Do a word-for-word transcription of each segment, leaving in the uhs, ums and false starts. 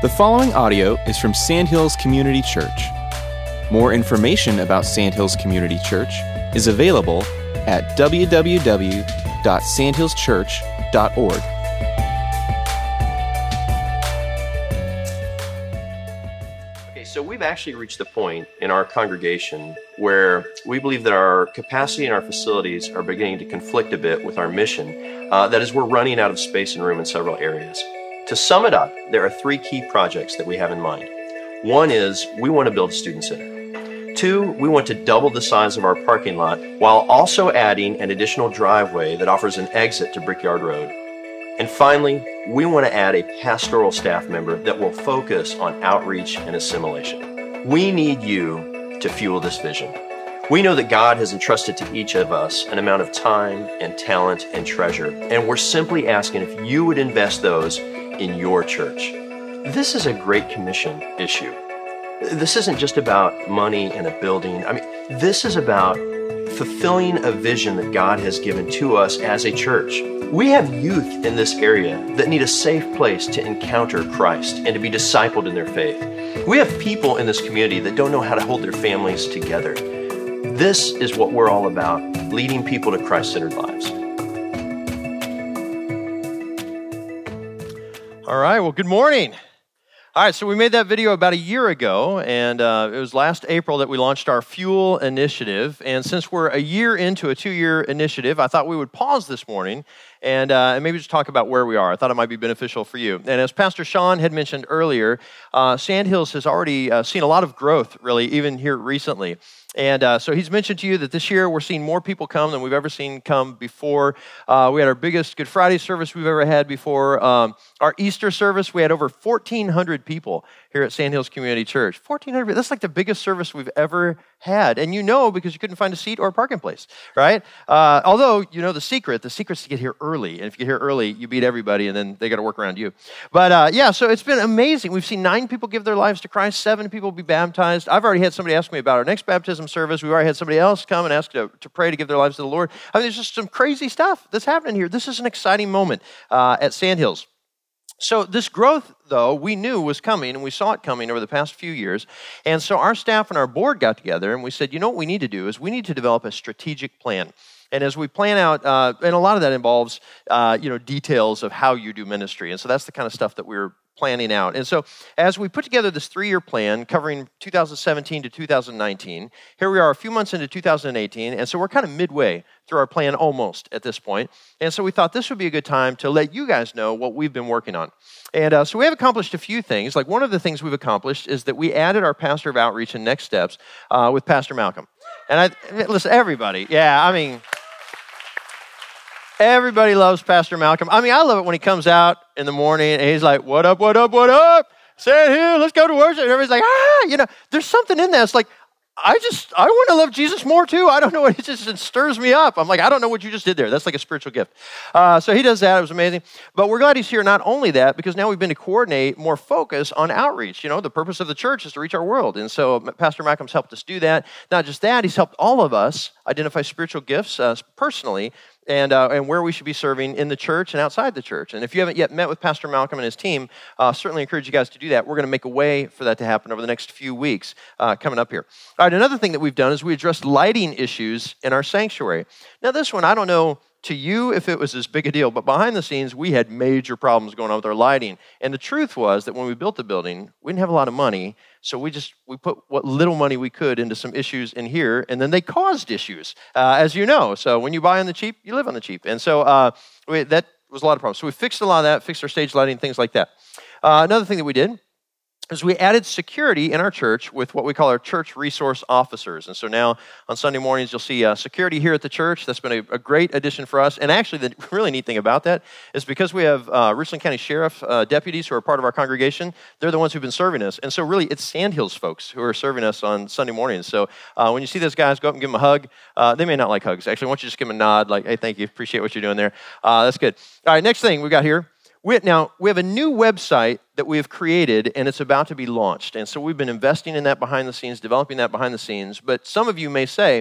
The following audio is from Sandhills Community Church. More information about Sandhills Community Church is available at w w w dot sandhills church dot org. Okay, so we've actually reached the point in our congregation where we believe that our capacity and our facilities are beginning to conflict a bit with our mission. Uh, that is, we're running out of space and room in several areas. To sum it up, there are three key projects that we have in mind. One is we want to build a student center. Two, we want to double the size of our parking lot while also adding an additional driveway that offers an exit to Brickyard Road. And finally, we want to add a pastoral staff member that will focus on outreach and assimilation. We need you to fuel this vision. We know that God has entrusted to each of us an amount of time and talent and treasure, and we're simply asking if you would invest those in your church. This is a Great Commission issue. This isn't just about money and a building. I mean, this is about fulfilling a vision that God has given to us as a church. We have youth in this area that need a safe place to encounter Christ and to be discipled in their faith. We have people in this community that don't know how to hold their families together. This is what we're all about, leading people to Christ-centered lives. All right, well, good morning. All right, so we made that video about a year ago, and uh, it was last April that we launched our Fuel Initiative. And since we're a year into a two-year initiative, I thought we would pause this morning and, uh, and maybe just talk about where we are. I thought it might be beneficial for you. And as Pastor Sean had mentioned earlier, uh, Sandhills has already uh, seen a lot of growth, really, even here recently. And uh, so he's mentioned to you that this year we're seeing more people come than we've ever seen come before. Uh, we had our biggest Good Friday service we've ever had before. Um, our Easter service, we had over fourteen hundred people here at Sandhills Community Church. fourteen hundred, that's like the biggest service we've ever had. And you know because you couldn't find a seat or a parking place, right? Uh, although, you know the secret, the secret's to get here early. And if you get here early, you beat everybody and then they got to work around you. But uh, yeah, so it's been amazing. We've seen nine people give their lives to Christ, seven people be baptized. I've already had somebody ask me about our next baptism service. We've already had somebody else come and ask to, to pray to give their lives to the Lord. I mean, there's just some crazy stuff that's happening here. This is an exciting moment uh, at Sandhills. So this growth, though, we knew was coming, and we saw it coming over the past few years. And so our staff and our board got together, and we said, you know what we need to do is we need to develop a strategic plan. And as we plan out, uh, and a lot of that involves, uh, you know, details of how you do ministry. And so that's the kind of stuff that we're planning out. And so as we put together this three-year plan covering two thousand seventeen to two thousand nineteen, here we are a few months into two thousand eighteen, and so we're kind of midway through our plan almost at this point. And so we thought this would be a good time to let you guys know what we've been working on. And uh, so we have accomplished a few things. Like one of the things we've accomplished is that we added our pastor of outreach and next steps uh, with Pastor Malcolm. And I listen, everybody, yeah, I mean... Everybody loves Pastor Malcolm. I mean, I love it when he comes out in the morning and he's like, what up, what up, what up? Sandhills, let's go to worship. And everybody's like, ah, you know, there's something in that. It's like, I just, I want to love Jesus more too. I don't know what, it just it stirs me up. I'm like, I don't know what you just did there. That's like a spiritual gift. Uh, so he does that. It was amazing. But we're glad he's here. Not only that, because now we've been to coordinate more focus on outreach. You know, the purpose of the church is to reach our world. And so Pastor Malcolm's helped us do that. Not just that, he's helped all of us identify spiritual gifts uh, personally, and uh, and where we should be serving in the church and outside the church. And if you haven't yet met with Pastor Malcolm and his team, uh, certainly encourage you guys to do that. We're going to make a way for that to happen over the next few weeks uh, coming up here. All right, another thing that we've done is we addressed lighting issues in our sanctuary. Now this one, I don't know to you if it was as big a deal, but behind the scenes, we had major problems going on with our lighting. And the truth was that when we built the building, we didn't have a lot of money, so we just, we put what little money we could into some issues in here, and then they caused issues, uh, as you know. So when you buy on the cheap, you live on the cheap. And so uh, we, that was a lot of problems. So we fixed a lot of that, fixed our stage lighting, things like that. Uh, another thing that we did is we added security in our church with what we call our church resource officers. And so now on Sunday mornings, you'll see uh, security here at the church. That's been a, a great addition for us. And actually, the really neat thing about that is because we have uh, Richland County Sheriff uh, deputies who are part of our congregation, they're the ones who've been serving us. And so really, it's Sandhills folks who are serving us on Sunday mornings. So uh, when you see those guys, go up and give them a hug. Uh, they may not like hugs. Actually, why don't you just give them a nod, like, hey, thank you, appreciate what you're doing there. Uh, that's good. All right, next thing we got here. We, now, we have a new website that we have created, and it's about to be launched. And so we've been investing in that behind the scenes, developing that behind the scenes. But some of you may say,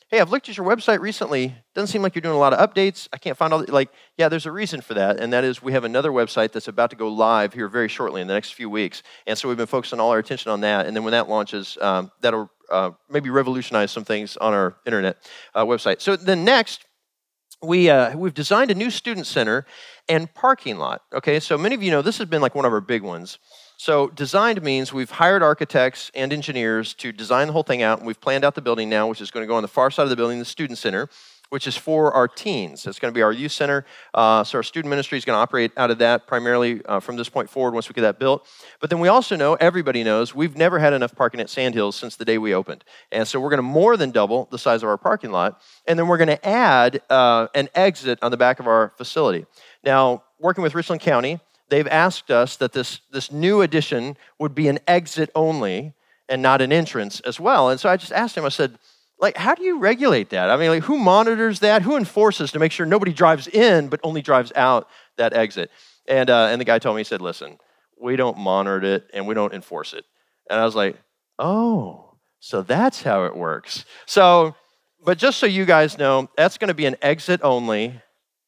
hey, I've looked at your website recently. Doesn't seem like you're doing a lot of updates. I can't find all, the, like, yeah, there's a reason for that, and that is we have another website that's about to go live here very shortly in the next few weeks, and so we've been focusing all our attention on that, and then when that launches, um, that'll uh, maybe revolutionize some things on our internet uh, website. So then next, we, uh, we've designed a new student center and parking lot, okay? So many of you know this has been like one of our big ones. So designed means we've hired architects and engineers to design the whole thing out, and we've planned out the building now, which is going to go on the far side of the building, the student center, which is for our teens. It's going to be our youth center. Uh, so our student ministry is going to operate out of that primarily uh, from this point forward once we get that built. But then we also know, everybody knows, we've never had enough parking at Sandhills since the day we opened. And so we're going to more than double the size of our parking lot. And then we're going to add uh, an exit on the back of our facility. Now, working with Richland County, they've asked us that this, this new addition would be an exit only and not an entrance as well. And so I just asked him, I said, like, how do you regulate that? I mean, like, who monitors that? Who enforces to make sure nobody drives in but only drives out that exit? And uh, and the guy told me, he said, listen, we don't monitor it and we don't enforce it. And I was like, oh, so that's how it works. So, but just so you guys know, that's going to be an exit only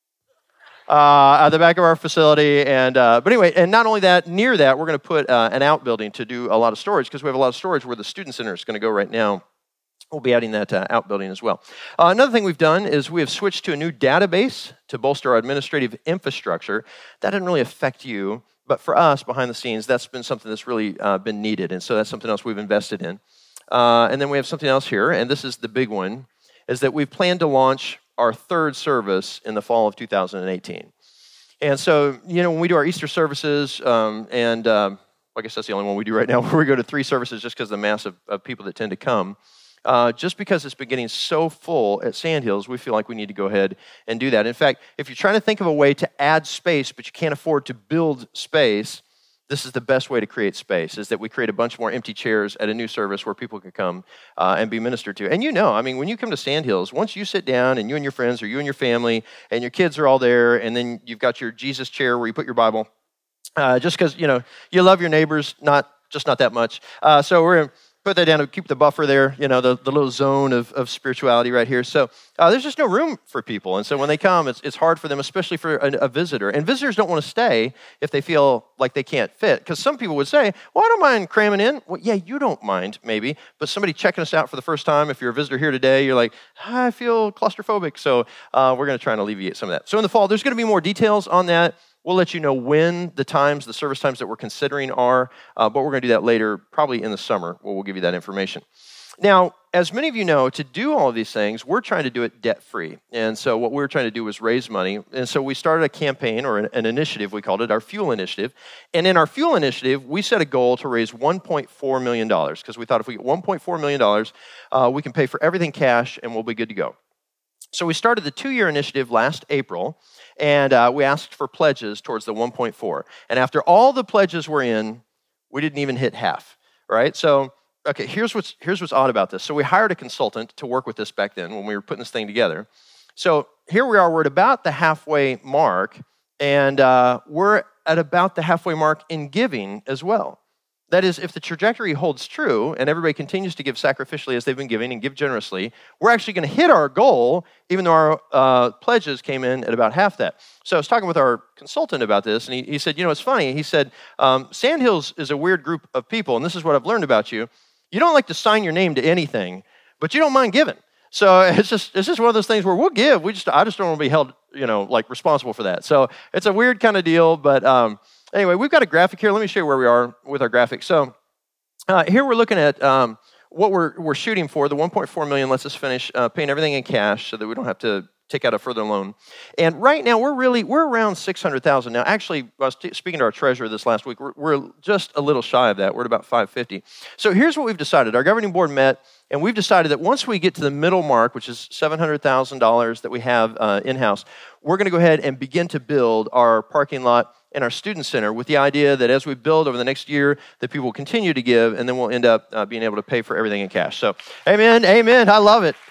Uh, at the back of our facility, and uh, but anyway, and not only that, near that, we're going to put uh, an outbuilding to do a lot of storage because we have a lot of storage where the student center is going to go right now. We'll be adding that uh, outbuilding as well. Uh, another thing we've done is we have switched to a new database to bolster our administrative infrastructure. That didn't really affect you, but for us, behind the scenes, that's been something that's really uh, been needed, and so that's something else we've invested in. Uh, and then we have something else here, and this is the big one, is that we've planned to launch our third service in the fall of two thousand eighteen. And so, you know, when we do our Easter services, um, and um, I guess that's the only one we do right now, where we go to three services just because of the mass of, of people that tend to come, uh, just because it's been getting so full at Sandhills, we feel like we need to go ahead and do that. In fact, if you're trying to think of a way to add space, but you can't afford to build space, this is the best way to create space, is that we create a bunch more empty chairs at a new service where people can come uh, and be ministered to. And you know, I mean, when you come to Sandhills, once you sit down and you and your friends or you and your family and your kids are all there, and then you've got your Jesus chair where you put your Bible, uh, just because, you know, you love your neighbors, not just not that much. Uh, so we're going to put that down to keep the buffer there, you know, the, the little zone of, of spirituality right here. So uh, there's just no room for people. And so when they come, it's it's hard for them, especially for a, a visitor. And visitors don't want to stay if they feel like they can't fit. Because some people would say, well, I don't mind cramming in. Well, yeah, you don't mind, maybe. But somebody checking us out for the first time, if you're a visitor here today, you're like, I feel claustrophobic. So uh, we're going to try and alleviate some of that. So in the fall, there's going to be more details on that. We'll let you know when the times, the service times that we're considering are, uh, but we're going to do that later, probably in the summer, where we'll give you that information. Now, as many of you know, to do all of these things, we're trying to do it debt-free. And so what we were trying to do was raise money. And so we started a campaign, or an, an initiative, we called it, our Fuel Initiative. And in our Fuel Initiative, we set a goal to raise one point four million dollars, because we thought if we get one point four million dollars, uh, we can pay for everything cash and we'll be good to go. So we started the two-year initiative last April, and uh, we asked for pledges towards the one point four. And after all the pledges were in, we didn't even hit half, right? So, okay, here's what's, here's what's odd about this. So we hired a consultant to work with this back then when we were putting this thing together. So here we are, we're at about the halfway mark, and uh, we're at about the halfway mark in giving as well. That is, if the trajectory holds true and everybody continues to give sacrificially as they've been giving and give generously, we're actually going to hit our goal, even though our uh, pledges came in at about half that. So I was talking with our consultant about this, and he, he said, you know, it's funny. He said, um, Sandhills is a weird group of people, and this is what I've learned about you. You don't like to sign your name to anything, but you don't mind giving. So it's just it's just one of those things where we'll give. We just I just don't want to be held, you know, like responsible for that. So it's a weird kind of deal, but um, anyway, we've got a graphic here. Let me show you where we are with our graphic. So uh, here we're looking at um, what we're we're shooting for. The one point four million lets us finish uh, paying everything in cash so that we don't have to take out a further loan. And right now we're really we're around six hundred thousand now. Actually, I was t- speaking to our treasurer this last week. We're, we're just a little shy of that. We're at about five fifty. So here's what we've decided. Our governing board met, and we've decided that once we get to the middle mark, which is seven hundred thousand dollars that we have uh, in-house, we're going to go ahead and begin to build our parking lot and our student center with the idea that as we build over the next year, that people will continue to give, and then we'll end up uh, being able to pay for everything in cash. So, amen, amen. I love it.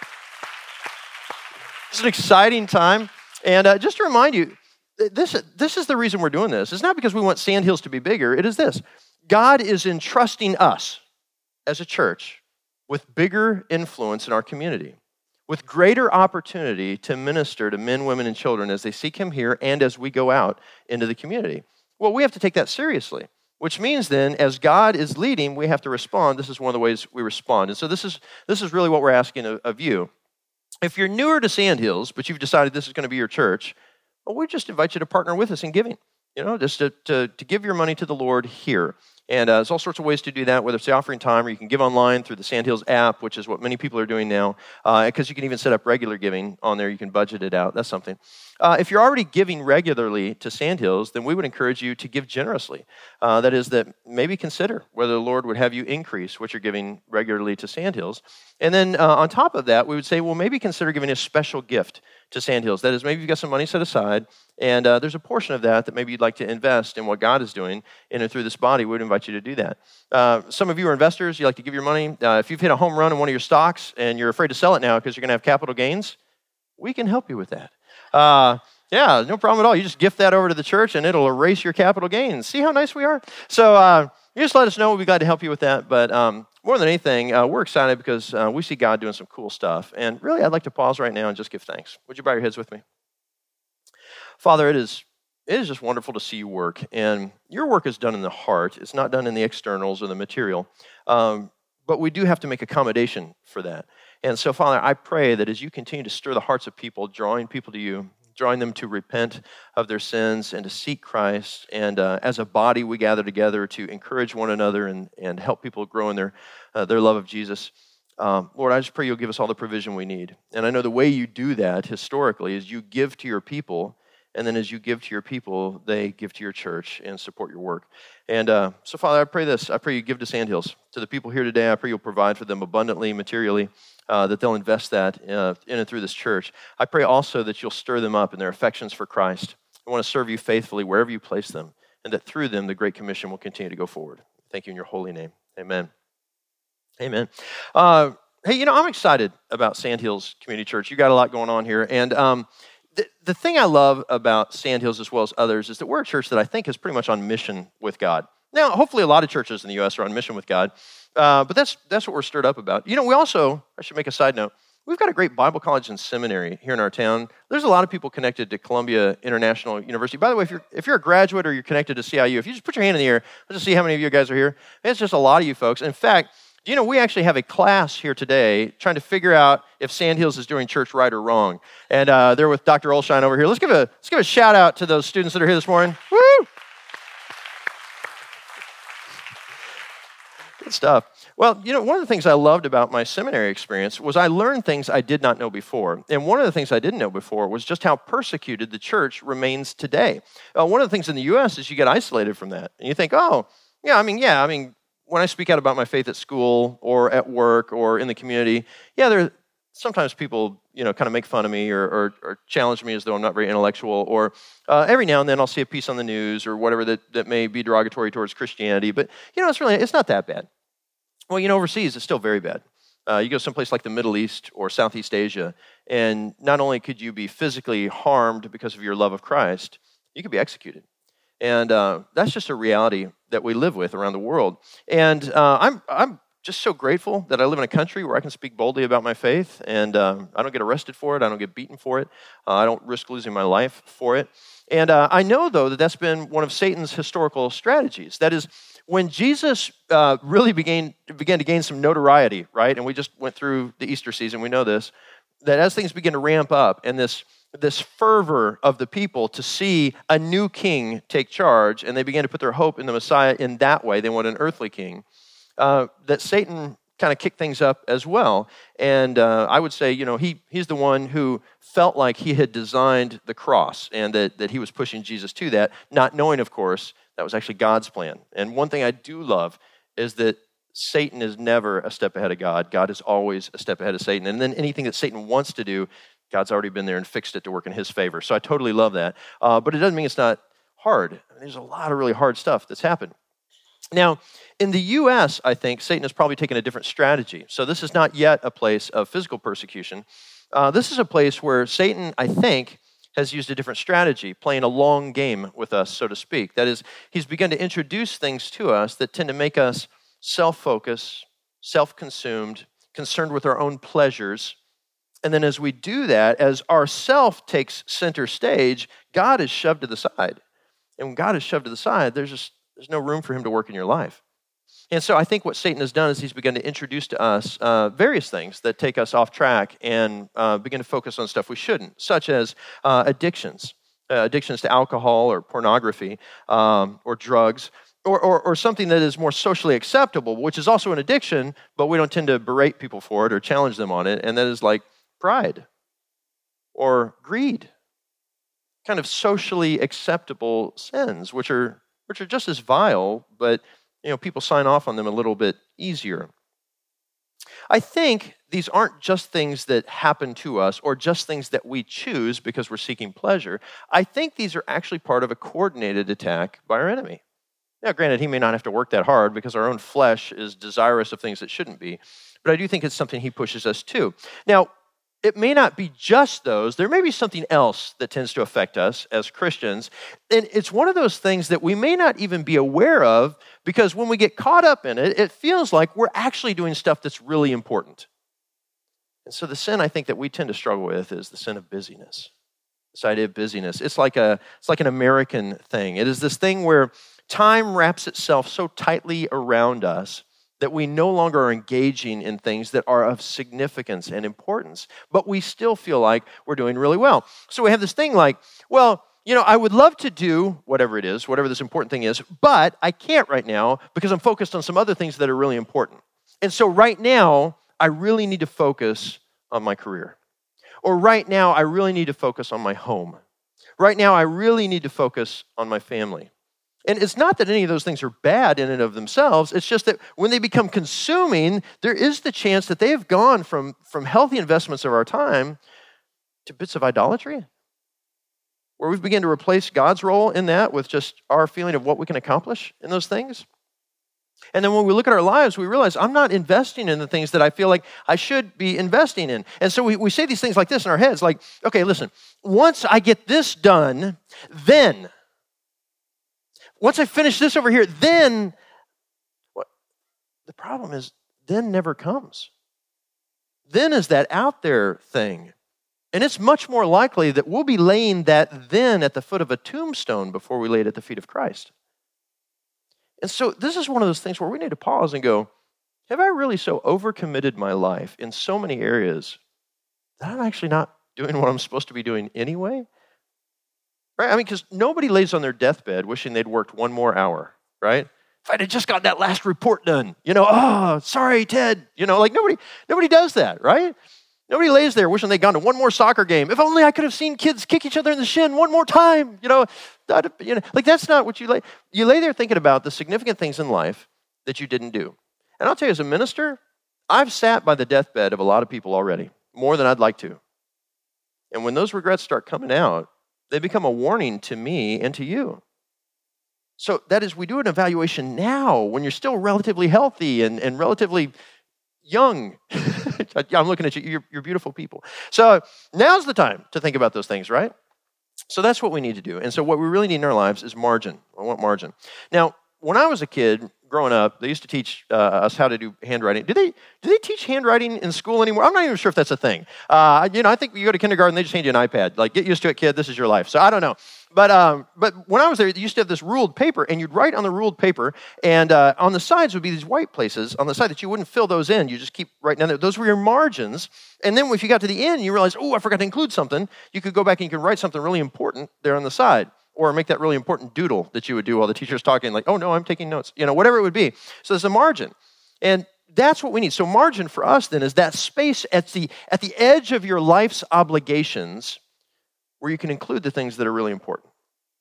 It's an exciting time. And uh, just to remind you, this, this is the reason we're doing this. It's not because we want Sandhills to be bigger. It is this. God is entrusting us as a church with bigger influence in our community. with greater opportunity to minister to men, women, and children as they seek him here and as we go out into the community. Well, we have to take that seriously, which means then as God is leading, we have to respond. This is one of the ways we respond. And so this is this is really what we're asking of, of you. If you're newer to Sandhills, but you've decided this is going to be your church, well, we just invite you to partner with us in giving, you know, just to, to, to give your money to the Lord here. And uh, there's all sorts of ways to do that, whether it's the offering time or you can give online through the Sandhills app, which is what many people are doing now, because uh, you can even set up regular giving on there. You can budget it out. That's something. Uh, if you're already giving regularly to Sandhills, then we would encourage you to give generously. Uh, that is that maybe consider whether the Lord would have you increase what you're giving regularly to Sandhills. And then uh, on top of that, we would say, well, maybe consider giving a special gift to Sandhills. That is, maybe you've got some money set aside, and uh, there's a portion of that that maybe you'd like to invest in what God is doing in and through this body. We would invite you to do that. Uh, some of you are investors. You like to give your money. Uh, if you've hit a home run in one of your stocks and you're afraid to sell it now because you're going to have capital gains, we can help you with that. Uh, yeah, no problem at all. You just gift that over to the church, and it'll erase your capital gains. See how nice we are? So uh, you just let us know. We'll be glad to help you with that. But um, more than anything, uh, we're excited because uh, we see God doing some cool stuff. And really, I'd like to pause right now and just give thanks. Would you bow your heads with me? Father, it is it is just wonderful to see you work. And your work is done in the heart. It's not done in the externals or the material. Um, but we do have to make accommodation for that. And so, Father, I pray that as you continue to stir the hearts of people, drawing people to you, drawing them to repent of their sins and to seek Christ, and uh, as a body we gather together to encourage one another and, and help people grow in their, uh, their love of Jesus. Um, Lord, I just pray you'll give us all the provision we need. And I know the way you do that historically is you give to your people, and then as you give to your people, they give to your church and support your work. And uh, so, Father, I pray this. I pray you give to Sandhills. To the people here today, I pray you'll provide for them abundantly, materially, uh, that they'll invest that uh, in and through this church. I pray also that you'll stir them up in their affections for Christ. I want to serve you faithfully wherever you place them, and that through them, the Great Commission will continue to go forward. Thank you in your holy name. Amen. Amen. Uh, hey, you know, I'm excited about Sandhills Community Church. You got a lot going on here. And um, the, the thing I love about Sandhills as well as others is that we're a church that I think is pretty much on mission with God. Now, hopefully a lot of churches in the U S are on mission with God, uh, but that's that's what we're stirred up about. You know, we also, I should make a side note, we've got a great Bible college and seminary here in our town. There's a lot of people connected to Columbia International University. By the way, if you're if you're a graduate or you're connected to C I U, if you just put your hand in the air, let's just see how many of you guys are here. It's just a lot of you folks. In fact, do you know we actually have a class here today trying to figure out if Sandhills is doing church right or wrong. And uh, they're with Doctor Olshine over here. Let's give a let's give a shout out to those students that are here this morning. Woo! Good stuff. Well, you know, one of the things I loved about my seminary experience was I learned things I did not know before. And one of the things I didn't know before was just how persecuted the church remains today. Uh, one of the things in the U S is you get isolated from that. And you think, oh, yeah, I mean, yeah, I mean, when I speak out about my faith at school or at work or in the community, yeah, there sometimes people, you know, kind of make fun of me or, or, or challenge me as though I'm not very intellectual. Or uh, every now and then I'll see a piece on the news or whatever that, that may be derogatory towards Christianity. But, you know, it's really, it's not that bad. Well, you know, overseas, it's still very bad. Uh, you go someplace like the Middle East or Southeast Asia, and not only could you be physically harmed because of your love of Christ, you could be executed. And uh, that's just a reality that we live with around the world. And uh, I'm I'm just so grateful that I live in a country where I can speak boldly about my faith, and uh, I don't get arrested for it. I don't get beaten for it. Uh, I don't risk losing my life for it. And uh, I know, though, that that's been one of Satan's historical strategies. That is, when Jesus uh, really began, began to gain some notoriety, right, and we just went through the Easter season, we know this, that as things begin to ramp up and this, this fervor of the people to see a new king take charge, and they began to put their hope in the Messiah in that way, they want an earthly king, uh, that Satan kind of kicked things up as well. And uh, I would say, you know, he he's the one who felt like he had designed the cross and that, that he was pushing Jesus to that, not knowing, of course, that was actually God's plan. And one thing I do love is that Satan is never a step ahead of God. God is always a step ahead of Satan. And then anything that Satan wants to do, God's already been there and fixed it to work in his favor. So I totally love that. Uh, but it doesn't mean it's not hard. I mean, there's a lot of really hard stuff that's happened. Now, in the U S, I think Satan has probably taken a different strategy. So this is not yet a place of physical persecution. Uh, this is a place where Satan, I think, has used a different strategy, playing a long game with us, so to speak. That is, he's begun to introduce things to us that tend to make us self-focused, self-consumed, concerned with our own pleasures, And then as we do that, as our self takes center stage, God is shoved to the side. And when God is shoved to the side, there's just there's no room for him to work in your life. And so I think what Satan has done is he's begun to introduce to us uh, various things that take us off track and uh, begin to focus on stuff we shouldn't, such as uh, addictions, uh, addictions to alcohol or pornography um, or drugs, or, or, or something that is more socially acceptable, which is also an addiction, but we don't tend to berate people for it or challenge them on it, and that is like pride or greed, kind of socially acceptable sins, which are which are just as vile, but you know, people sign off on them a little bit easier. I think these aren't just things that happen to us or just things that we choose because we're seeking pleasure. I think these are actually part of a coordinated attack by our enemy. Now, granted, he may not have to work that hard because our own flesh is desirous of things that shouldn't be, but I do think it's something he pushes us to. Now, it may not be just those. There may be something else that tends to affect us as Christians. And it's one of those things that we may not even be aware of because when we get caught up in it, it feels like we're actually doing stuff that's really important. And so the sin I think that we tend to struggle with is the sin of busyness. This idea of busyness. It's like a, it's like an American thing. It is this thing where time wraps itself so tightly around us that we no longer are engaging in things that are of significance and importance, but we still feel like we're doing really well. So we have this thing like, well, you know, I would love to do whatever it is, whatever this important thing is, but I can't right now because I'm focused on some other things that are really important. And so right now, I really need to focus on my career. Or right now, I really need to focus on my home. Right now, I really need to focus on my family. And it's not that any of those things are bad in and of themselves. It's just that when they become consuming, there is the chance that they have gone from, from healthy investments of our time to bits of idolatry, where we've begun to replace God's role in that with just our feeling of what we can accomplish in those things. And then when we look at our lives, we realize I'm not investing in the things that I feel like I should be investing in. And so we, we say these things like this in our heads, like, okay, listen, once I get this done, then... Once I finish this over here, then, what? The problem is, then never comes. Then is that out there thing. And it's much more likely that we'll be laying that then at the foot of a tombstone before we lay it at the feet of Christ. And so this is one of those things where we need to pause and go, have I really so overcommitted my life in so many areas that I'm actually not doing what I'm supposed to be doing anyway? Right? I mean, because nobody lays on their deathbed wishing they'd worked one more hour, right? If I'd have just gotten that last report done, you know, oh, sorry, Ted. You know, like nobody nobody does that, right? Nobody lays there wishing they'd gone to one more soccer game. If only I could have seen kids kick each other in the shin one more time, you know. That, you know, like that's not what you lay. You lay there thinking about the significant things in life that you didn't do. And I'll tell you, as a minister, I've sat by the deathbed of a lot of people already, more than I'd like to. And when those regrets start coming out, they become a warning to me and to you. So that is, we do an evaluation now when you're still relatively healthy and, and relatively young. I'm looking at you. You're, you're beautiful people. So now's the time to think about those things, right? So that's what we need to do. And so what we really need in our lives is margin. I want margin. Now, when I was a kid growing up, they used to teach uh, us how to do handwriting. Do they do they teach handwriting in school anymore? I'm not even sure if that's a thing. Uh, you know, I think you go to kindergarten, they just hand you an iPad. Like, get used to it, kid. This is your life. So I don't know. But um, but when I was there, they used to have this ruled paper, and you'd write on the ruled paper, and uh, on the sides would be these white places on the side that you wouldn't fill those in. You just keep writing down there. Those were your margins. And then if you got to the end, you realize, oh, I forgot to include something. You could go back and you could write something really important there on the side. Or make that really important doodle that you would do while the teacher's talking, like, oh, no, I'm taking notes. You know, whatever it would be. So there's a margin. And that's what we need. So margin for us, then, is that space at the, at the edge of your life's obligations where you can include the things that are really important.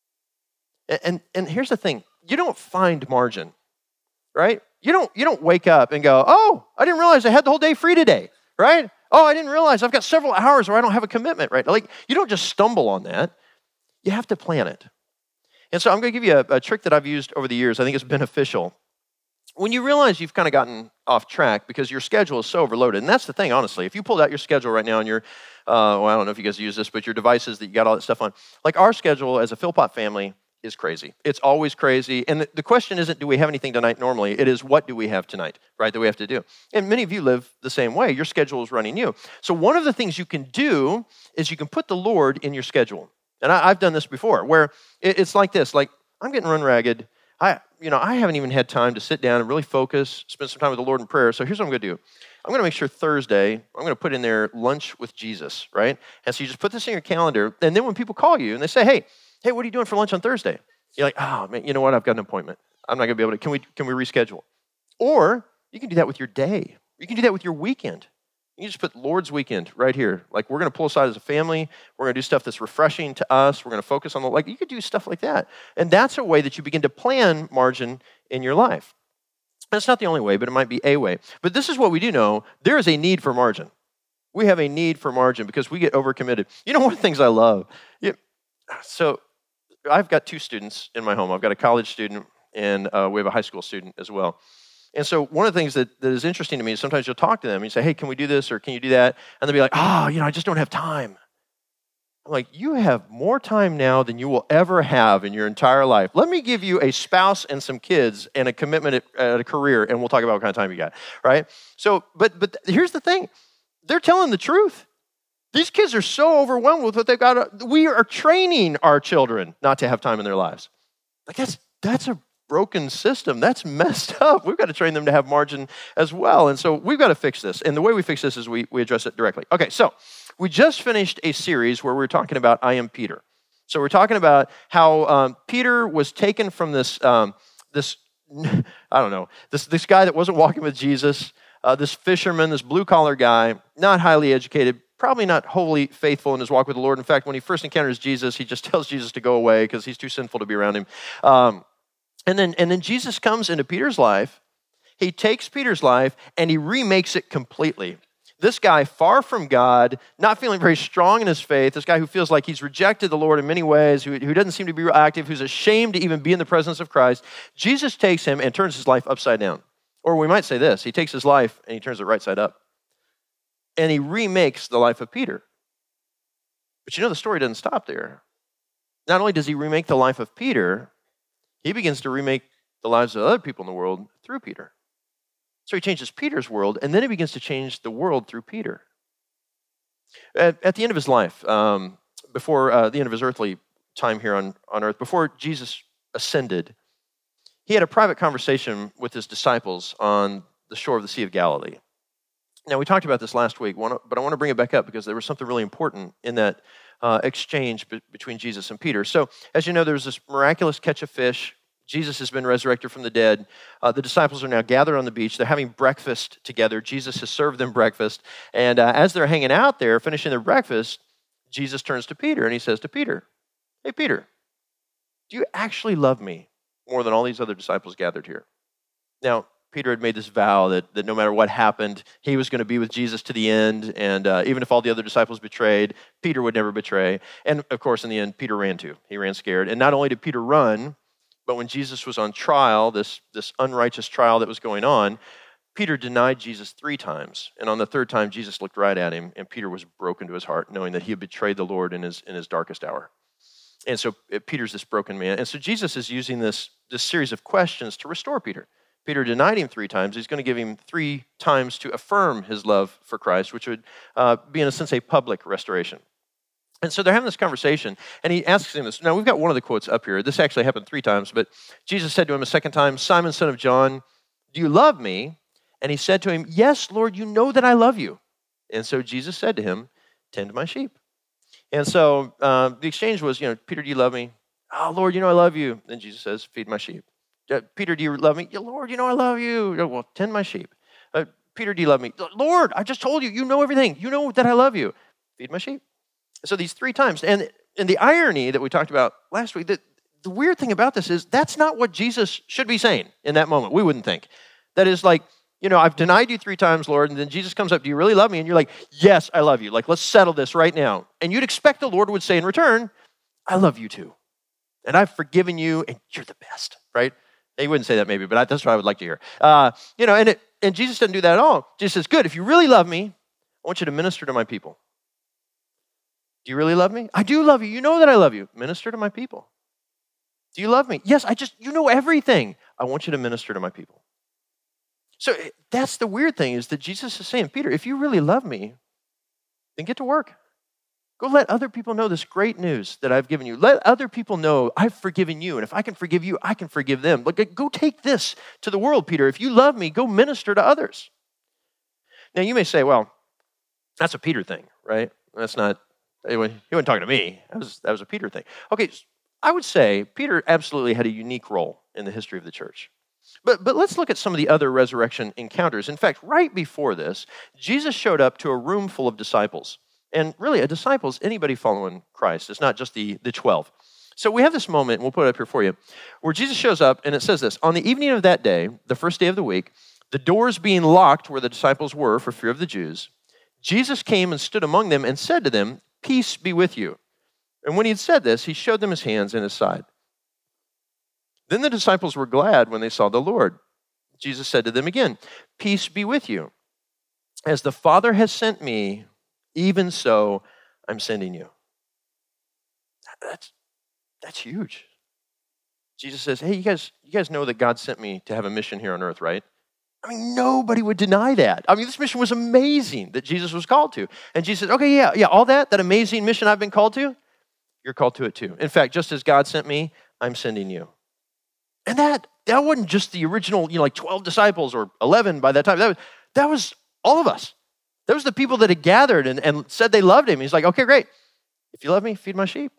And, and, and here's the thing. You don't find margin, right? You don't, you don't wake up and go, oh, I didn't realize I had the whole day free today, right? Oh, I didn't realize I've got several hours where I don't have a commitment, right? Like, you don't just stumble on that. You have to plan it. And so I'm going to give you a, a trick that I've used over the years. I think it's beneficial. When you realize you've kind of gotten off track because your schedule is so overloaded, and that's the thing, honestly. If you pulled out your schedule right now on your, uh, well, I don't know if you guys use this, but your devices that you got all that stuff on, like our schedule as a Philpott family is crazy. It's always crazy. And the, the question isn't, do we have anything tonight normally? It is, what do we have tonight, right, that we have to do? And many of you live the same way. Your schedule is running you. So one of the things you can do is you can put the Lord in your schedule. And I, I've done this before, where it, it's like this, like, I'm getting run ragged. I, you know, I haven't even had time to sit down and really focus, spend some time with the Lord in prayer. So here's what I'm going to do. I'm going to make sure Thursday, I'm going to put in there lunch with Jesus, right? And so you just put this in your calendar. And then when people call you and they say, hey, hey, what are you doing for lunch on Thursday? You're like, oh, man, you know what? I've got an appointment. I'm not going to be able to, can we, can we reschedule? Or you can do that with your day. You can do that with your weekend. You can just put Lord's weekend right here. Like, we're going to pull aside as a family. We're going to do stuff that's refreshing to us. We're going to focus on the, like, you could do stuff like that. And that's a way that you begin to plan margin in your life. And it's not the only way, but it might be a way. But this is what we do know. There is a need for margin. We have a need for margin because we get overcommitted. You know, one of the things I love, you, so I've got two students in my home. I've got a college student, and uh, we have a high school student as well. And so one of the things that, that is interesting to me is sometimes you'll talk to them and you say, hey, can we do this or can you do that? And they'll be like, oh, you know, I just don't have time. I'm like, you have more time now than you will ever have in your entire life. Let me give you a spouse and some kids and a commitment at, at a career, and we'll talk about what kind of time you got, right? So, but but here's the thing. They're telling the truth. These kids are so overwhelmed with what they've got. We are training our children not to have time in their lives. Like, that's that's a broken system. That's messed up. We've got to train them to have margin as well. And so we've got to fix this. And the way we fix this is we, we address it directly. Okay, so we just finished a series where we were talking about I Am Peter. So we're talking about how um, Peter was taken from this, um, this I don't know, this, this guy that wasn't walking with Jesus, uh, this fisherman, this blue-collar guy, not highly educated, probably not wholly faithful in his walk with the Lord. In fact, when he first encounters Jesus, he just tells Jesus to go away because he's too sinful to be around him. Um, and then, and then Jesus comes into Peter's life. He takes Peter's life and he remakes it completely. This guy, far from God, not feeling very strong in his faith, this guy who feels like he's rejected the Lord in many ways, who, who doesn't seem to be real active, who's ashamed to even be in the presence of Christ, Jesus takes him and turns his life upside down. Or we might say this, he takes his life and he turns it right side up. And he remakes the life of Peter. But you know, the story doesn't stop there. Not only does he remake the life of Peter, he begins to remake the lives of other people in the world through Peter. So he changes Peter's world, and then he begins to change the world through Peter. At, at the end of his life, um, before uh, the end of his earthly time here on, on earth, before Jesus ascended, he had a private conversation with his disciples on the shore of the Sea of Galilee. Now, we talked about this last week, but I want to bring it back up because there was something really important in that uh, exchange be- between Jesus and Peter. So, as you know, there's this miraculous catch of fish. Jesus has been resurrected from the dead. Uh, the disciples are now gathered on the beach. They're having breakfast together. Jesus has served them breakfast. And uh, as they're hanging out there, finishing their breakfast, Jesus turns to Peter and he says to Peter, hey, Peter, do you actually love me more than all these other disciples gathered here? Now, Peter had made this vow that, that no matter what happened, he was going to be with Jesus to the end. And uh, even if all the other disciples betrayed, Peter would never betray. And of course, in the end, Peter ran too. He ran scared. And not only did Peter run, but when Jesus was on trial, this, this unrighteous trial that was going on, Peter denied Jesus three times. And on the third time, Jesus looked right at him, and Peter was broken to his heart, knowing that he had betrayed the Lord in his, in his darkest hour. And so Peter's this broken man. And so Jesus is using this, this series of questions to restore Peter. Peter denied him three times. He's going to give him three times to affirm his love for Christ, which would uh, be, in a sense, a public restoration. And so they're having this conversation, and he asks him this. Now, we've got one of the quotes up here. This actually happened three times, but Jesus said to him a second time, Simon, son of John, do you love me? And he said to him, yes, Lord, you know that I love you. And so Jesus said to him, tend my sheep. And so uh, the exchange was, you know, Peter, do you love me? Oh, Lord, you know I love you. Then Jesus says, feed my sheep. Uh, Peter, do you love me? Yeah, Lord, you know I love you. Oh, well, tend my sheep. Uh, Peter, do you love me? Lord, I just told you, you know everything. You know that I love you. Feed my sheep. So these three times. And, and the irony that we talked about last week, that the weird thing about this is that's not what Jesus should be saying in that moment. We wouldn't think. That is like, you know, I've denied you three times, Lord, and then Jesus comes up, do you really love me? And you're like, yes, I love you. Like, let's settle this right now. And you'd expect the Lord would say in return, I love you too. And I've forgiven you, and you're the best, right? He wouldn't say that maybe, but I, that's what I would like to hear. Uh, you know, and, it, and Jesus doesn't do that at all. Jesus says, good, if you really love me, I want you to minister to my people. Do you really love me? I do love you. You know that I love you. Minister to my people. Do you love me? Yes, I just, you know everything. I want you to minister to my people. So that's the weird thing is that Jesus is saying, Peter, if you really love me, then get to work. Go let other people know this great news that I've given you. Let other people know I've forgiven you. And if I can forgive you, I can forgive them. Like, go take this to the world, Peter. If you love me, go minister to others. Now, you may say, well, that's a Peter thing, right? That's not, he wasn't talking to me. That was, that was a Peter thing. Okay, I would say Peter absolutely had a unique role in the history of the church. But, but let's look at some of the other resurrection encounters. In fact, right before this, Jesus showed up to a room full of disciples. And really, a disciple is anybody following Christ. It's not just the, the twelve. So we have this moment, and we'll put it up here for you, where Jesus shows up, and it says this, on the evening of that day, the first day of the week, the doors being locked where the disciples were for fear of the Jews, Jesus came and stood among them and said to them, peace be with you. And when he had said this, he showed them his hands and his side. Then the disciples were glad when they saw the Lord. Jesus said to them again, peace be with you. As the Father has sent me, even so I'm sending you. That's, that's huge. Jesus says, hey, you guys, you guys know that God sent me to have a mission here on earth, right? I mean, nobody would deny that. I mean, this mission was amazing that Jesus was called to. And Jesus said, okay, yeah, yeah, all that, that amazing mission I've been called to, you're called to it too. In fact, just as God sent me, I'm sending you. And that that wasn't just the original, you know, like twelve disciples or eleven by that time. That was, that was all of us. That was the people that had gathered and, and said they loved him. He's like, okay, great. If you love me, feed my sheep.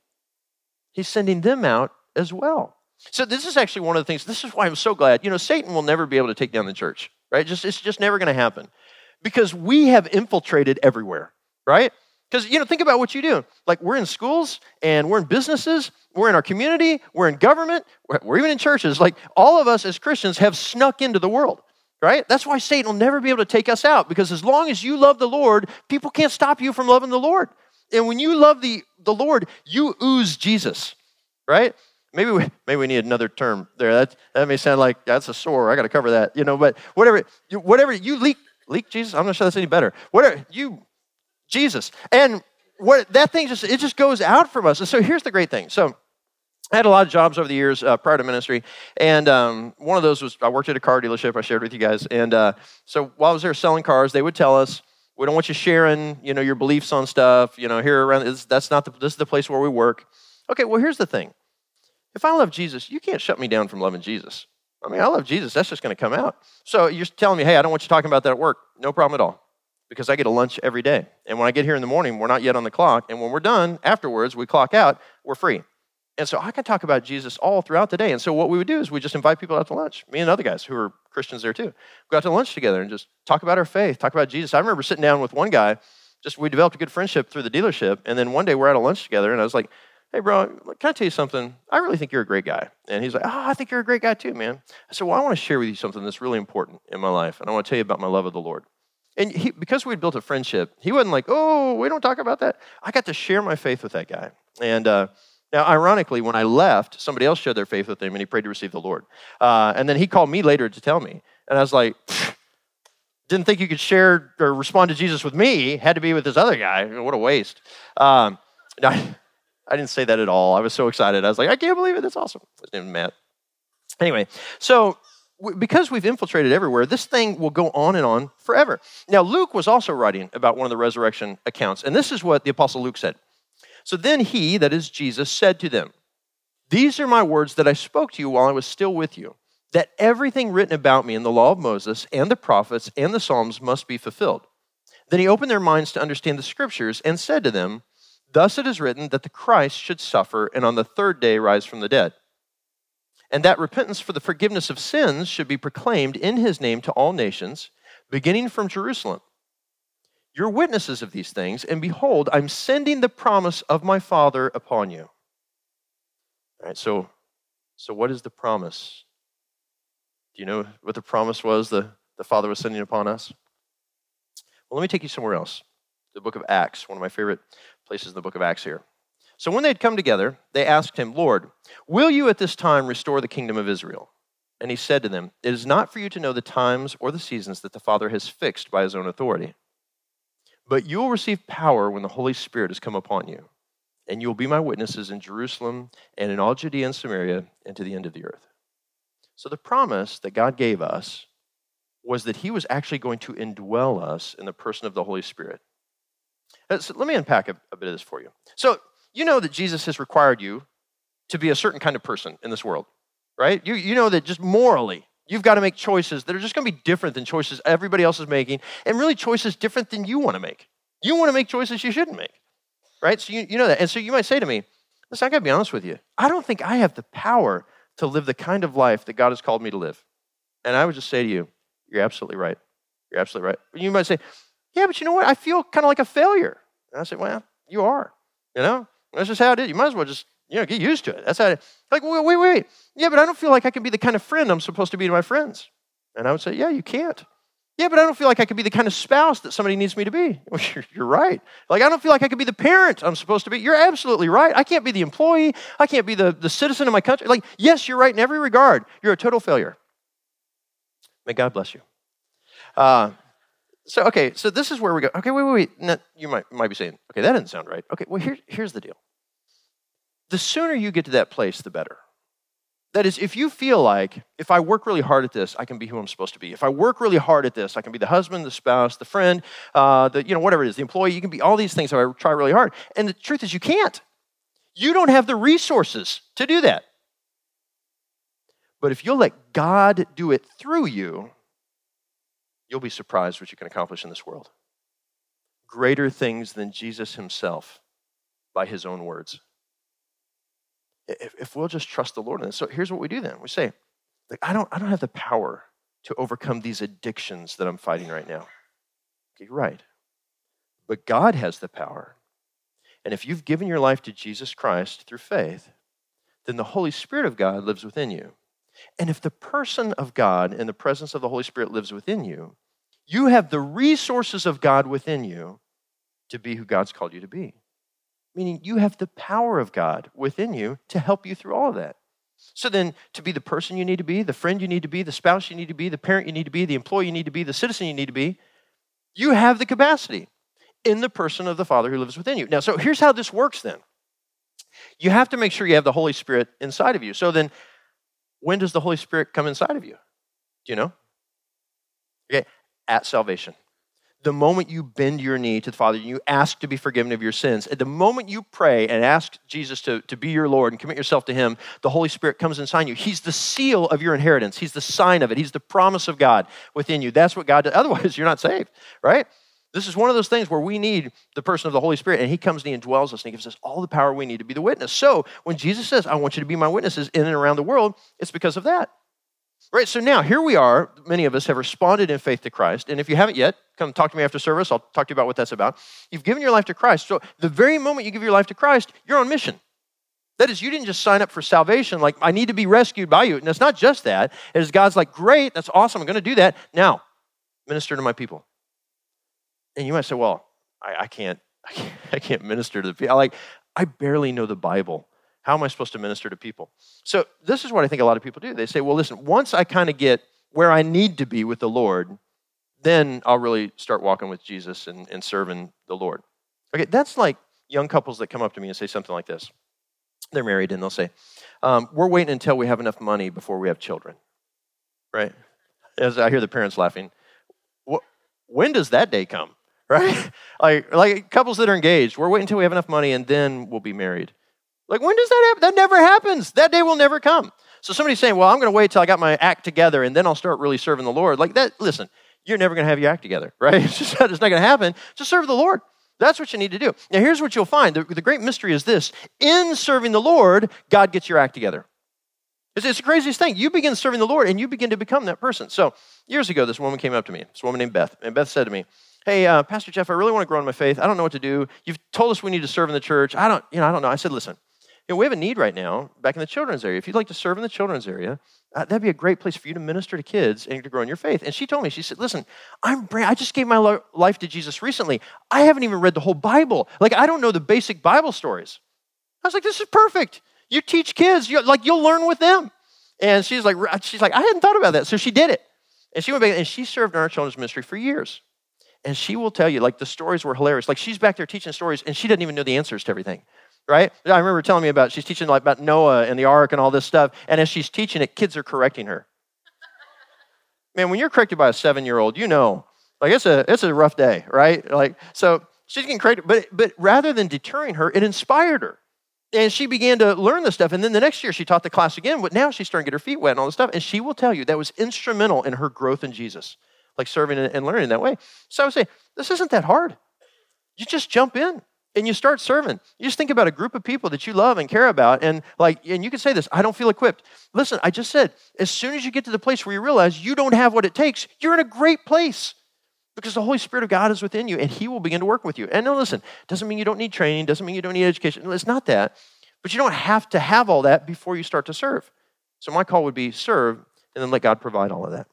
He's sending them out as well. So this is actually one of the things, this is why I'm so glad. You know, Satan will never be able to take down the church, right? Just It's just never going to happen because we have infiltrated everywhere, right? Because, you know, think about what you do. Like, we're in schools, and we're in businesses, we're in our community, we're in government, we're, we're even in churches. Like, all of us as Christians have snuck into the world, right? That's why Satan will never be able to take us out, because as long as you love the Lord, people can't stop you from loving the Lord. And when you love the, the Lord, you ooze Jesus, right? Maybe we, maybe we need another term there. That, that may sound like, that's a sore, I got to cover that, you know, but whatever, you, whatever, you leak, leak Jesus, I'm not sure that's any better. Whatever, you... Jesus. And what that thing just, it just goes out from us. And so here's the great thing. So I had a lot of jobs over the years uh, prior to ministry. And um, one of those was, I worked at a car dealership I shared with you guys. And uh, so while I was there selling cars, they would tell us, we don't want you sharing, you know, your beliefs on stuff, you know, here around, this, that's not the, this is the place where we work. Okay, well, here's the thing. If I love Jesus, you can't shut me down from loving Jesus. I mean, I love Jesus. That's just going to come out. So you're telling me, hey, I don't want you talking about that at work. No problem at all. Because I get a lunch every day. And when I get here in the morning, we're not yet on the clock. And when we're done, afterwards, we clock out, we're free. And so I can talk about Jesus all throughout the day. And so what we would do is we just invite people out to lunch, me and other guys who are Christians there too. Go out to lunch together and just talk about our faith, talk about Jesus. I remember sitting down with one guy, just we developed a good friendship through the dealership. And then one day we're at a lunch together, and I was like, hey, bro, can I tell you something? I really think you're a great guy. And he's like, oh, I think you're a great guy too, man. I said, well, I want to share with you something that's really important in my life. And I want to tell you about my love of the Lord. And he, because we'd built a friendship, he wasn't like, oh, we don't talk about that. I got to share my faith with that guy. And uh, now, ironically, when I left, somebody else shared their faith with him, and he prayed to receive the Lord. Uh, and then he called me later to tell me. And I was like, didn't think you could share or respond to Jesus with me. Had to be with this other guy. What a waste. Um, no, I, I didn't say that at all. I was so excited. I was like, I can't believe it. That's awesome. His name is Matt. Anyway, so because we've infiltrated everywhere, this thing will go on and on forever. Now, Luke was also writing about one of the resurrection accounts, and this is what the Apostle Luke said. So then he, that is Jesus, said to them, these are my words that I spoke to you while I was still with you, that everything written about me in the law of Moses and the prophets and the Psalms must be fulfilled. Then he opened their minds to understand the scriptures and said to them, thus it is written that the Christ should suffer and on the third day rise from the dead, and that repentance for the forgiveness of sins should be proclaimed in his name to all nations, beginning from Jerusalem. You're witnesses of these things, and behold, I'm sending the promise of my Father upon you. All right, so, so what is the promise? Do you know what the promise was the, the Father was sending upon us? Well, let me take you somewhere else. The book of Acts, one of my favorite places in the book of Acts here. So when they had come together, they asked him, Lord, will you at this time restore the kingdom of Israel? And he said to them, it is not for you to know the times or the seasons that the Father has fixed by his own authority. But you will receive power when the Holy Spirit has come upon you. and you will be my witnesses in Jerusalem and in all Judea and Samaria and to the end of the earth. So the promise that God gave us was that he was actually going to indwell us in the person of the Holy Spirit. So let me unpack a, a bit of this for you. So you know that Jesus has required you to be a certain kind of person in this world, right? You, you know that just morally, you've got to make choices that are just going to be different than choices everybody else is making, and really choices different than you want to make. You want to make choices you shouldn't make, right? So you, you know that. And so you might say to me, listen, I got to be honest with you. I don't think I have the power to live the kind of life that God has called me to live. And I would just say to you, you're absolutely right. You're absolutely right. You might say, yeah, but you know what? I feel kind of like a failure. And I say, well, you are, you know? That's just how it is. You might as well just, you know, get used to it. That's how it, like, wait, wait, wait. Yeah, but I don't feel like I can be the kind of friend I'm supposed to be to my friends. And I would say, yeah, you can't. Yeah, but I don't feel like I can be the kind of spouse that somebody needs me to be. Well, you're, you're right. Like, I don't feel like I can be the parent I'm supposed to be. You're absolutely right. I can't be the employee. I can't be the, the citizen of my country. Like, yes, you're right in every regard. You're a total failure. May God bless you. Uh, so, okay, so this is where we go. Okay, wait, wait, wait. No, you might, might be saying, okay, that doesn't sound right. Okay, well, here, here's the deal. The sooner you get to that place, the better. That is, if you feel like, if I work really hard at this, I can be who I'm supposed to be. If I work really hard at this, I can be the husband, the spouse, the friend, uh, the, you know, whatever it is, the employee, you can be all these things if I try really hard. And the truth is you can't. You don't have the resources to do that. But if you'll let God do it through you, you'll be surprised what you can accomplish in this world. Greater things than Jesus himself by his own words. If, if we'll just trust the Lord in this. So here's what we do then. We say, like, I don't, I don't have the power to overcome these addictions that I'm fighting right now. Okay, you're right. But God has the power. And if you've given your life to Jesus Christ through faith, then the Holy Spirit of God lives within you. And if the person of God and the presence of the Holy Spirit lives within you, you have the resources of God within you to be who God's called you to be. Meaning you have the power of God within you to help you through all of that. So then to be the person you need to be, the friend you need to be, the spouse you need to be, the parent you need to be, the employee you need to be, the citizen you need to be, you have the capacity in the person of the Father who lives within you. Now, so here's how this works then. You have to make sure you have the Holy Spirit inside of you. So then, when does the Holy Spirit come inside of you? Do you know? Okay, at salvation. The moment you bend your knee to the Father and you ask to be forgiven of your sins, at the moment you pray and ask Jesus to, to be your Lord and commit yourself to him, the Holy Spirit comes inside you. He's the seal of your inheritance. He's the sign of it. He's the promise of God within you. That's what God does. Otherwise, you're not saved, right? This is one of those things where we need the person of the Holy Spirit, and he comes and he indwells us, and he gives us all the power we need to be the witness. So when Jesus says, I want you to be my witnesses in and around the world, it's because of that. Right, so now here we are. Many of us have responded in faith to Christ, and if you haven't yet, come talk to me after service. I'll talk to you about what that's about. You've given your life to Christ. So the very moment you give your life to Christ, you're on mission. That is, you didn't just sign up for salvation like, I need to be rescued by you. And it's not just that. It is God's like, great, that's awesome, I'm going to do that. Now, minister to my people. And you might say, well, I, I can't, I can't, I can't minister to the people. Like, I barely know the Bible. How am I supposed to minister to people? So this is what I think a lot of people do. They say, well, listen, once I kind of get where I need to be with the Lord, then I'll really start walking with Jesus and, and serving the Lord. Okay, that's like young couples that come up to me and say something like this. They're married and they'll say, um, we're waiting until we have enough money before we have children, right? As I hear the parents laughing, when does that day come? Right? Like, like couples that are engaged, we're waiting until we have enough money and then we'll be married. Like, when does that happen? That never happens. That day will never come. So somebody's saying, well, I'm going to wait till I got my act together and then I'll start really serving the Lord. Like that, listen, you're never going to have your act together, right? It's just it's not going to happen. Just serve the Lord. That's what you need to do. Now, here's what you'll find. The, the great mystery is this. In serving the Lord, God gets your act together. It's, it's the craziest thing. You begin serving the Lord and you begin to become that person. So years ago, this woman came up to me, this woman named Beth, and Beth said to me, hey, uh, Pastor Jeff, I really want to grow in my faith. I don't know what to do. You've told us we need to serve in the church. I don't, you know, I don't know. I said, listen, you know, we have a need right now back in the children's area. If you'd like to serve in the children's area, uh, that'd be a great place for you to minister to kids and to grow in your faith. And she told me, she said, listen, I'm brand, I just gave my lo- life to Jesus recently. I haven't even read the whole Bible. Like, I don't know the basic Bible stories. I was like, this is perfect. You teach kids, you, like you'll learn with them. And she's like, she's like, I hadn't thought about that. So she did it. And she went back and she served in our children's ministry for years. And she will tell you, like, the stories were hilarious. Like, she's back there teaching stories, and she doesn't even know the answers to everything. right? I remember her telling me about, she's teaching like about Noah and the ark and all this stuff, and as she's teaching it, kids are correcting her. Man, when you're corrected by a seven-year-old, you know, like it's a it's a rough day, right? Like, so she's getting corrected, but but rather than deterring her, it inspired her. And she began to learn this stuff. And then the next year she taught the class again, but now she's starting to get her feet wet and all this stuff. And she will tell you that was instrumental in her growth in Jesus, like serving and learning that way. So I would say, this isn't that hard. You just jump in and you start serving. You just think about a group of people that you love and care about. And like, and you can say this, I don't feel equipped. Listen, I just said, as soon as you get to the place where you realize you don't have what it takes, you're in a great place. Because the Holy Spirit of God is within you, and He will begin to work with you. And now listen, doesn't mean you don't need training, doesn't mean you don't need education. It's not that. But you don't have to have all that before you start to serve. So my call would be serve, and then let God provide all of that.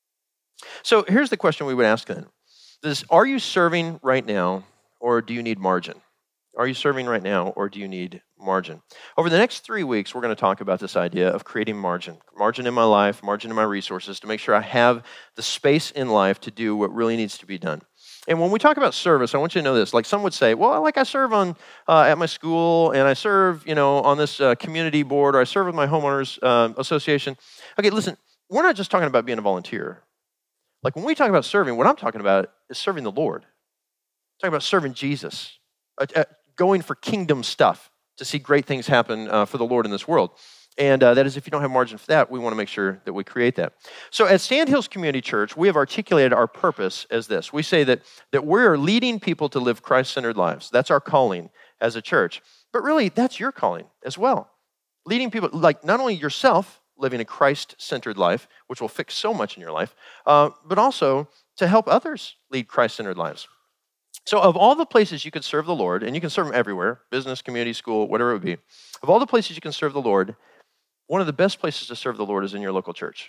So here's the question we would ask then. This, are you serving right now, or do you need margin? Are you serving right now, or do you need margin? Over the next three weeks, we're going to talk about this idea of creating margin. Margin in my life, margin in my resources, to make sure I have the space in life to do what really needs to be done. And when we talk about service, I want you to know this. Like some would say, well, like I serve on uh, at my school, and I serve, you know, on this uh, community board, or I serve with my homeowners uh, association. Okay, listen, we're not just talking about being a volunteer. Like when we talk about serving, what I'm talking about is serving the Lord. I'm talking about serving Jesus. Uh, uh, going for kingdom stuff to see great things happen uh, for the Lord in this world. And uh, that is, if you don't have margin for that, we want to make sure that we create that. So at Sandhills Community Church, we have articulated our purpose as this. We say that, that we're leading people to live Christ-centered lives. That's our calling as a church. But really, that's your calling as well. Leading people, like not only yourself living a Christ-centered life, which will fix so much in your life, uh, but also to help others lead Christ-centered lives. So of all the places you could serve the Lord, and you can serve Him everywhere, business, community, school, whatever it would be, of all the places you can serve the Lord, one of the best places to serve the Lord is in your local church.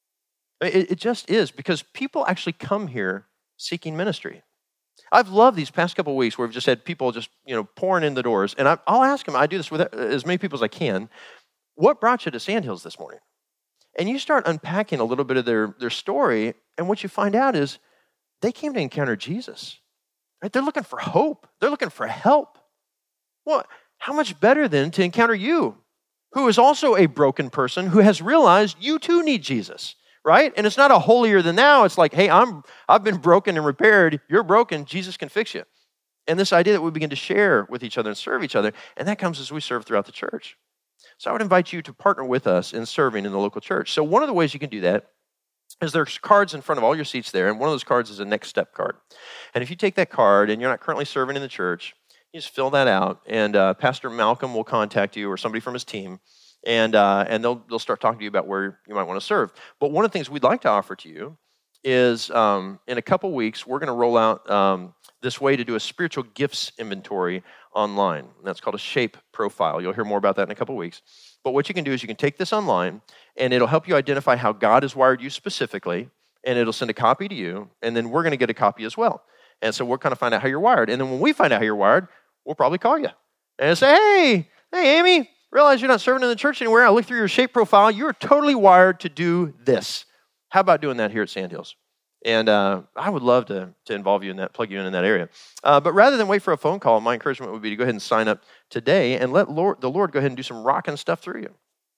It, it just is, because people actually come here seeking ministry. I've loved these past couple of weeks where we've just had people just, you know, pouring in the doors, and I, I'll ask them, I do this with as many people as I can, what brought you to Sandhills this morning? And you start unpacking a little bit of their, their story, and what you find out is they came to encounter Jesus. Right? They're looking for hope. They're looking for help. Well, how much better then to encounter you, who is also a broken person who has realized you too need Jesus, right? And it's not a holier than thou. It's like, hey, I'm, I've been broken and repaired. You're broken. Jesus can fix you. And this idea that we begin to share with each other and serve each other, and that comes as we serve throughout the church. So I would invite you to partner with us in serving in the local church. So one of the ways you can do that is there's cards in front of all your seats there, and one of those cards is a next step card. And if you take that card and you're not currently serving in the church, you just fill that out, and uh, Pastor Malcolm will contact you or somebody from his team, and uh, and they'll they'll start talking to you about where you might want to serve. But one of the things we'd like to offer to you is um, in a couple weeks, we're going to roll out um, this way to do a spiritual gifts inventory online. And that's called a SHAPE profile. You'll hear more about that in a couple weeks. But what you can do is you can take this online, and it'll help you identify how God has wired you specifically, and it'll send a copy to you, and then we're going to get a copy as well. And so we'll kind of find out how you're wired. And then when we find out how you're wired, we'll probably call you and say, hey, hey, Amy, realize you're not serving in the church anywhere. I looked through your SHAPE profile. You're totally wired to do this. How about doing that here at Sandhills? And uh, I would love to, to involve you in that, plug you in in that area. Uh, but rather than wait for a phone call, my encouragement would be to go ahead and sign up today and let Lord, the Lord go ahead and do some rocking stuff through you.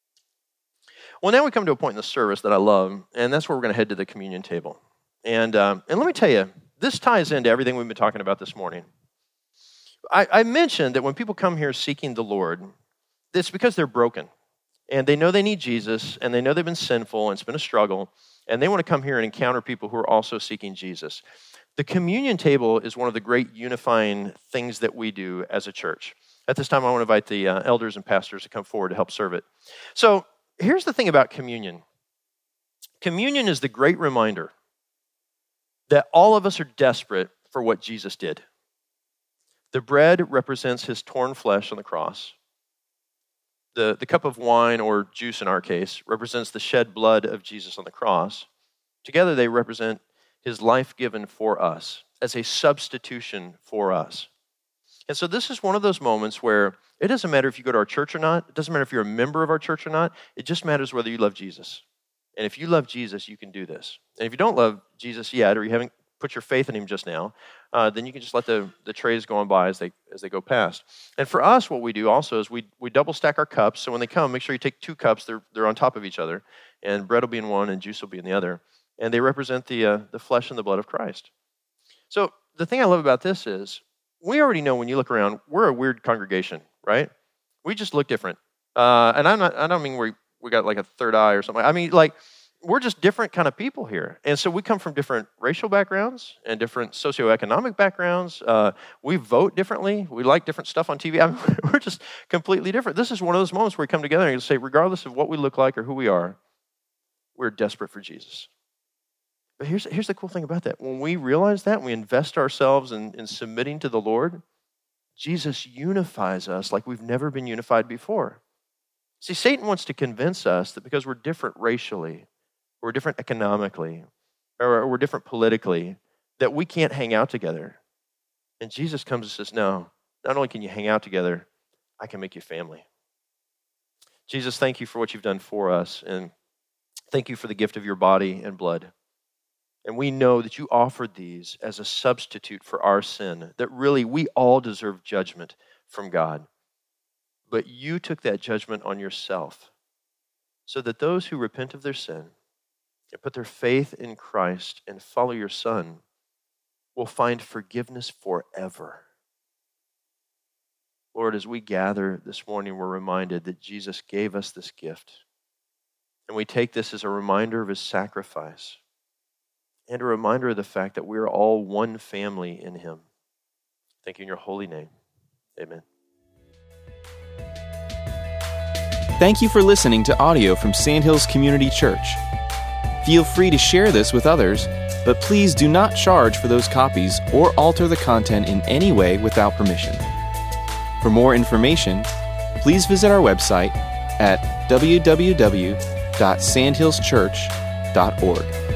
Well, now we come to a point in the service that I love, and that's where we're going to head to the communion table. And uh, and let me tell you, this ties into everything we've been talking about this morning. I, I mentioned that when people come here seeking the Lord, it's because they're broken. And they know they need Jesus, and they know they've been sinful, and it's been a struggle, and they want to come here and encounter people who are also seeking Jesus. The communion table is one of the great unifying things that we do as a church. At this time, I want to invite the uh, elders and pastors to come forward to help serve it. So here's the thing about communion. Communion is the great reminder that all of us are desperate for what Jesus did. The bread represents his torn flesh on the cross. The, the cup of wine, or juice in our case, represents the shed blood of Jesus on the cross. Together they represent his life given for us as a substitution for us. And so this is one of those moments where it doesn't matter if you go to our church or not. It doesn't matter if you're a member of our church or not. It just matters whether you love Jesus. And if you love Jesus, you can do this. And if you don't love Jesus yet, or you haven't put your faith in him just now, uh, then you can just let the, the trays go on by as they as they go past. And for us, what we do also is we we double stack our cups. So when they come, make sure you take two cups. They're they're on top of each other, and bread will be in one, and juice will be in the other. And they represent the uh, the flesh and the blood of Christ. So the thing I love about this is we already know when you look around, we're a weird congregation, right? We just look different. Uh, and I'm not. I don't mean we we got like a third eye or something. I mean like. We're just different kind of people here. And so we come from different racial backgrounds and different socioeconomic backgrounds. Uh, we vote differently. We like different stuff on T V. I mean, we're just completely different. This is one of those moments where we come together and say, regardless of what we look like or who we are, we're desperate for Jesus. But here's, here's the cool thing about that. When we realize that, we invest ourselves in, in submitting to the Lord, Jesus unifies us like we've never been unified before. See, Satan wants to convince us that because we're different racially, we're different economically, or we're different politically, that we can't hang out together. And Jesus comes and says, no, not only can you hang out together, I can make you family. Jesus, thank you for what you've done for us, and thank you for the gift of your body and blood. And we know that you offered these as a substitute for our sin, that really we all deserve judgment from God. But you took that judgment on yourself so that those who repent of their sin and put their faith in Christ and follow your Son will find forgiveness forever. Lord, as we gather this morning, we're reminded that Jesus gave us this gift. And we take this as a reminder of his sacrifice and a reminder of the fact that we are all one family in him. Thank you in your holy name. Amen. Thank you for listening to audio from Sandhills Community Church. Feel free to share this with others, but please do not charge for those copies or alter the content in any way without permission. For more information, please visit our website at w w w dot sandhills church dot org.